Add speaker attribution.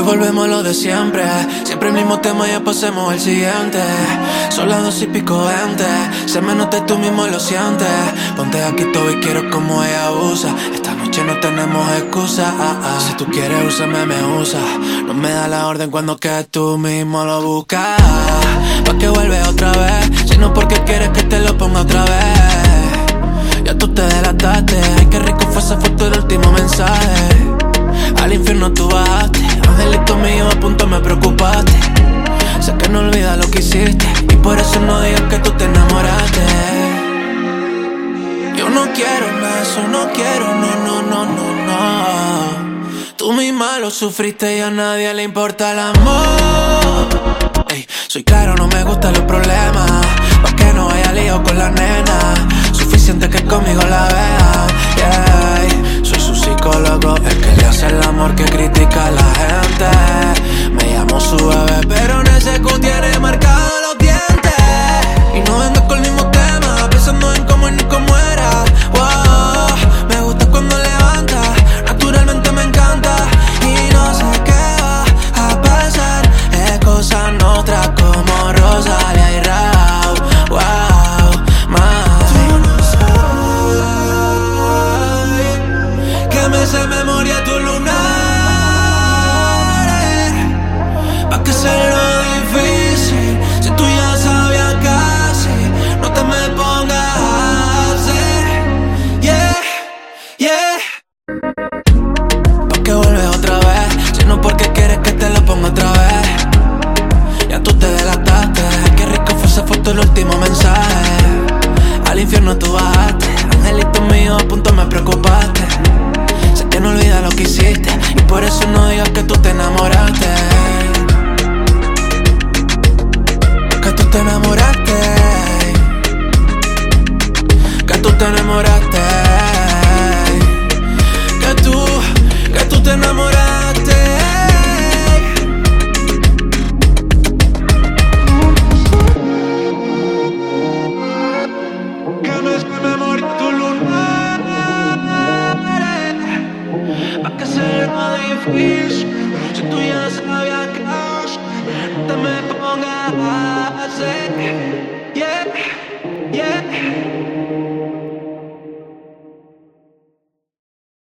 Speaker 1: Hoy volvemos a lo de siempre. Siempre el mismo tema, ya pasemos al siguiente. Son las 2:20. Se me nota y tú mismo lo sientes. Ponte aquí todo y quiero como ella abusa. Esta noche no tenemos excusa. Si tú quieres úsame, me usa. No me da la orden cuando que tú mismo lo buscas. Pa' que vuelve otra vez. Si no porque quieres que te lo ponga otra vez. Ya tú te delataste. Ay, qué rico fue esa foto del último mensaje. Al infierno tú bajaste. Angelito mío, a punto me preocupaste. Sé que no olvidas lo que hiciste y por eso no digas que tú te enamoraste. Yo no quiero nada de eso, no quiero, no. Tú misma lo sufriste y a nadie le importa el amor. Ey, soy claro, no me gustan los problemas. Pa' que no haya lío con la nena. Suficiente que conmigo la vean, yeah. Soy su psicólogo, el que le hace el amor que critica a la gente. Me llamo su bebé, pero en ese Q tiene marcados los dientes. Y no vengo con el mismo tema, pensando en cómo y ni cómo era. Wow, me gusta cuando levanta, naturalmente me encanta. Y no sé qué va a pasar, es cosa nuestra como Rosalía y Rauw. Wow, tú no sabes que me sé memoria tu lunar. Pa' que sea lo difícil, si tú ya sabías casi, no te me pongas a hacer, yeah. Pa' que vuelves otra vez, si no porque quieres que te lo ponga otra vez. Ya tú te delataste, qué rico fue esa foto el último mensaje. Al infierno tú bajaste, angelito mío, a punto me preocupaste. Sé que no olvidas lo que hiciste y por eso no digas que tú te enamoraste. Que tú te enamoraste. Que tú te enamoraste. Que tú te enamoraste. Que me sé memoria tu lunar. Pa' que sea más difícil.